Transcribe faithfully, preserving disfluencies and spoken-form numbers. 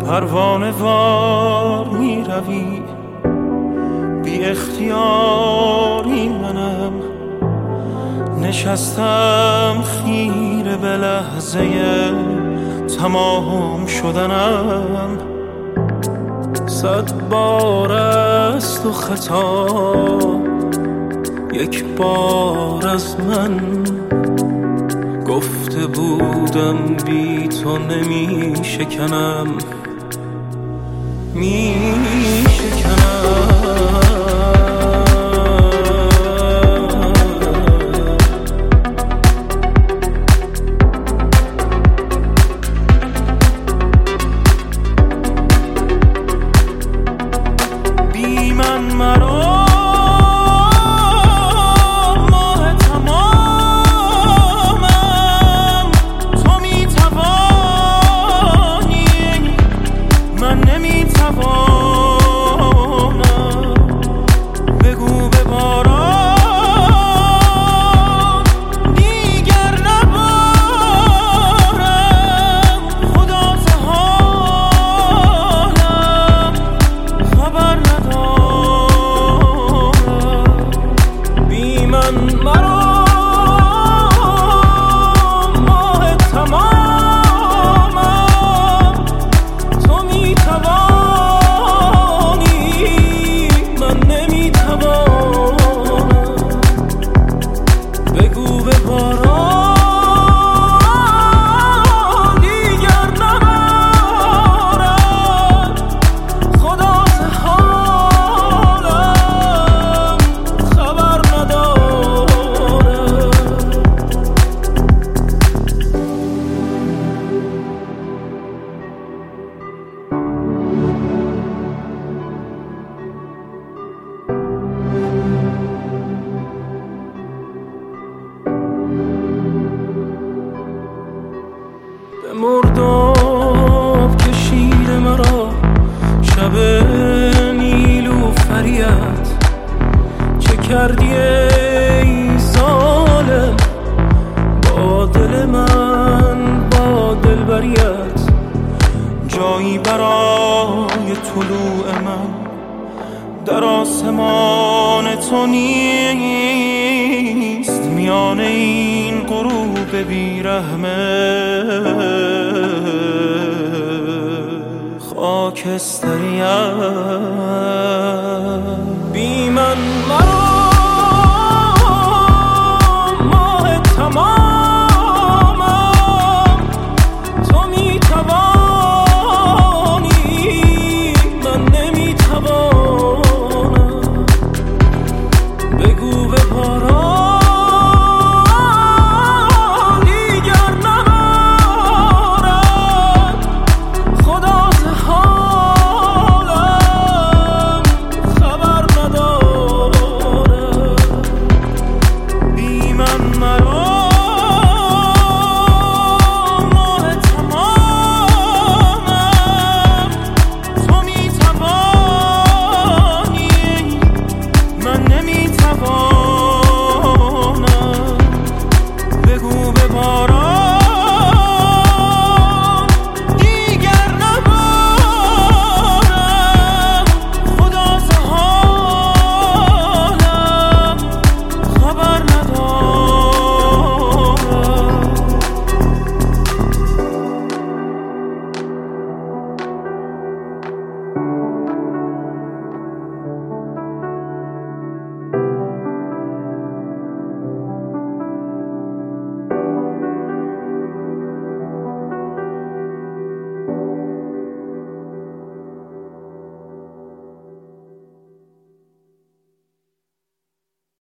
پروانه وار می روی، بی اختیاری منم، نشستم خیره به لحظه تمام شدنم. صد بار است و خطا یک بار از من، گفته بودم بی تو نمی شکنم، می شکنم. بی من مرا مرداب کشید مرا شب نیلو فریاد، چه کردی ای ظالم با دل من، با دلبریت؟ جایی برای طلوع من در آسمان تو نیست، میان این غروب بیرحمه خاکستریت. بی من مرا